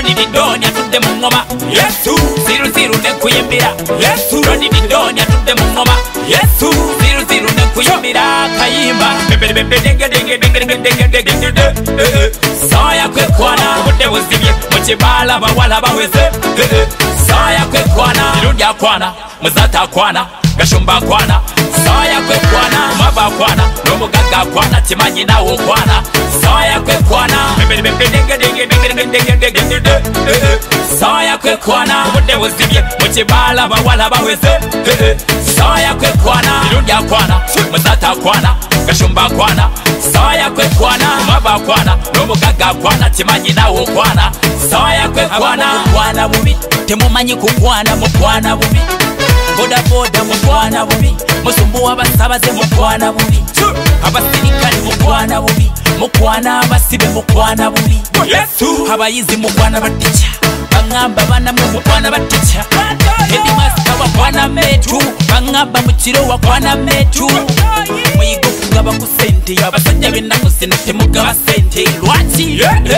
Ronnie Didoni atudde mu ngoma Yesu ziru ziru ne kuyimbira Yesu Ronnie Didoni atudde mu ngoma Yesu ziru ziru ne kuyimbira kayimba bebe bebe denge denge denge denge denge denge saya kwekwana obudde buzibye mu kibala bawala baweze saya kwekwana irudi akwana muzata akwana gashumba akwana saya kwekwana maba akwana n'omugaga akwana kimanyi nawo akwana saya kwekwana bebe bebe denge denge denge denge denge saya kwekwana obudde buzibye mu kibala bawala baweze saya kwekwana irudi akwana muzata akwana gashumba akwana saya kwekwana maba akwana n'omugaga akwana kimanyi nawo akwana saya kwekwana kwana bubi temumanyi kukwana mukwana bubi boda boda mukwana bubi musumbu abasabaze mukwana bubi abasirikali mukwana bubi mukwana abasibe mukwana bubi Yesu abayizi mukwana baticha bangamba bana mukwana baticha Headmaster wakwana metu bangamba mukiro wakwana metu muyigo kugaba ku sente abasajja benako sente temugaba sente lwaki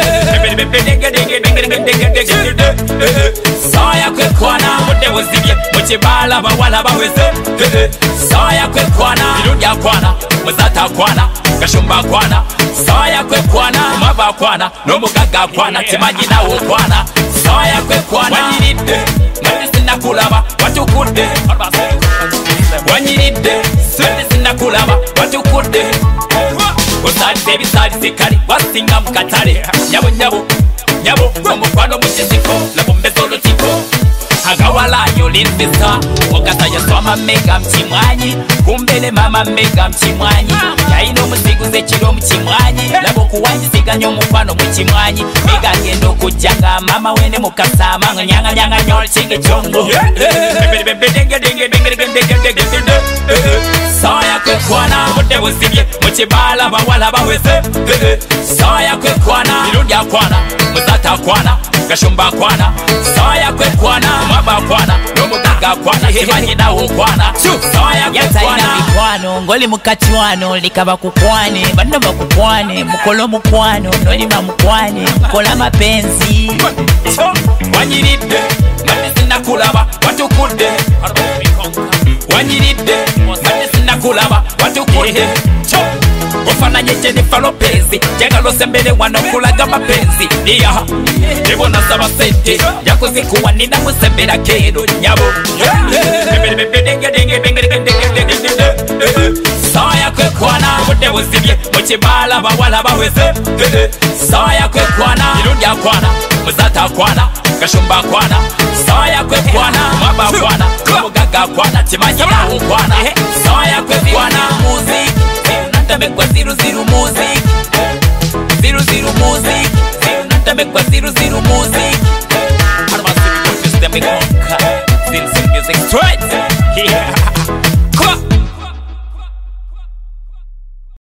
saya kwekwana obudde buzibye mu kibala bawala baweze saya kwekwana irudi akwana muzata akwana gashumba akwana saya kwekwana maba akwana n'omugaga akwana kimanyi nawo akwana saya kwekwana wanyiridde nati sinakulaba watukudde wanyiridde nati sinakulaba watukudde osalise ebisalise kale wasinga mu katale nyabo nyabo nyabo omukwano mu kisiko labumbezo olutiko agawalayo linzisa ogasa yasoma mega mchimwanyi kumbele mama mega mchimwanyi yaina omusiguze ekiro mchimwanyi labo kuwanyisiganya omukwano mchimwanyi mega agenda okujjanga mama wene mukasama nga nyanga nyanga nyolchinge chongo saya kwekwana obudde buzibye mu kibala bawala baweze saya kwekwana irudi akwana muzata akwana gashumba akwana saya kwekwana maba akwana n'omugaga akwana kimanyi nawo akwana saya kwekwana mikwano ngoli mukati wano likaba kukwane bano bakukwane mukolo mukwano nolima mukwane mukola mapenzi wanyiridde nati sinakulaba watukudde wanyiridde nati sinakulaba watukudde ofananye Jennifer Lopez jagalo sembere wano kulaga mapenzi iya ebona saba sente yakuzikuwa nina musembera kero nyabo saya kwekwana obudde buzibye mu kibala bawala baweze saya kwekwana irudi akwana muzata akwana gashumba akwana saya kwekwana maba akwana n'omugaga akwana kimanyi nawo akwana saya kwekwana music natamekwa ziru ziru music ziru ziru music natamekwa ziru ziru music armasi because them conquer sin music